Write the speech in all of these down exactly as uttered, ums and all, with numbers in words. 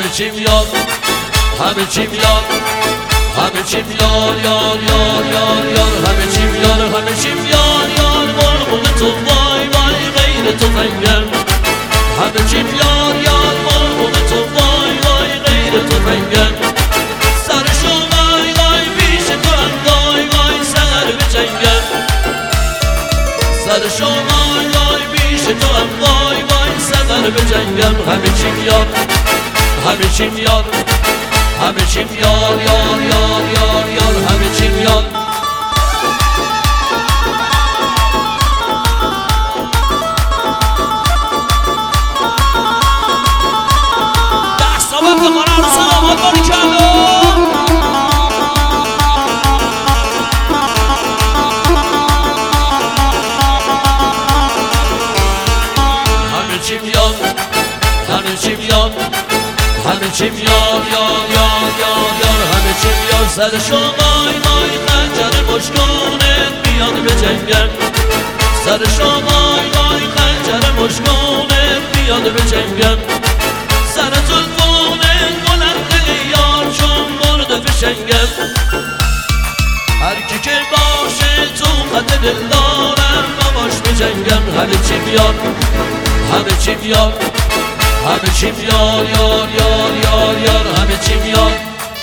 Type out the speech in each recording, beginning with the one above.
چیم یار همه چیم یار همه چیم یار یار یار یار یار همه چیم یار همه چیم یار یار مرغون تو وای وای غیر تو فنگم همه چیم یار یار مرغون تو وای وای غیر تو فنگم سرشو وای وای پیش تو هم وای وای سر به جنگم سرشو وای وای پیش تو هم وای وای سر به جنگم همه چیم یار همه چیم یار همه چیم یار یار یار یار یار همه چیم یار دست آمد که قرار سلامات باری کردم همه چیم یار همه چیم یار همه چیم یار یار یار یار یار همه چیم یار سرشو وای وای خنجر مشکونه بیاد به جنگم سرشو وای وای خنجر مشکونه بیاد به جنگم سر زلفونه بلند یار چون برده فشنگم هر کی که باشه تو خط دل دارم و باش به جنگم همه چیم یار همه چیم یار همه چیم یار یار یار یار یار همه چیم یار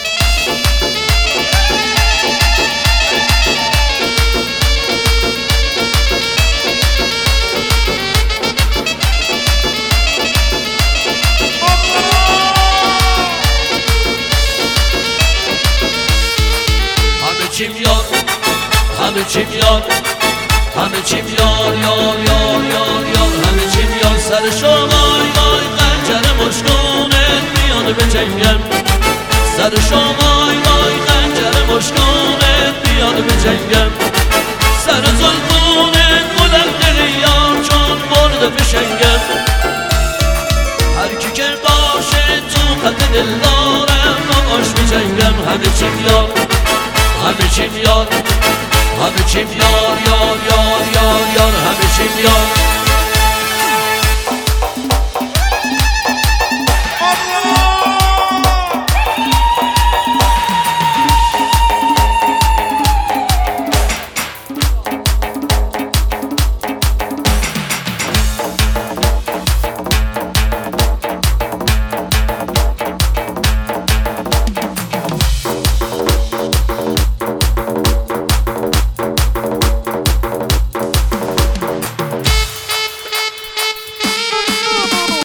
همه چیم یار همه چیم یار همه چیم یار یار یار یار یار همه چیم یار سرشو وای وای خنجر مشکونه بیاد به جنگم سرشو وای وای خنجر مشکونه بیاد به جنگم سر زلفونه بلند یار چون برده فشنگم هر کی که باشه تو خط دل دارم و باش به جنگم همه چیم یار همه چیم یار همه چیم یار یار یار یار یار همه چیم یار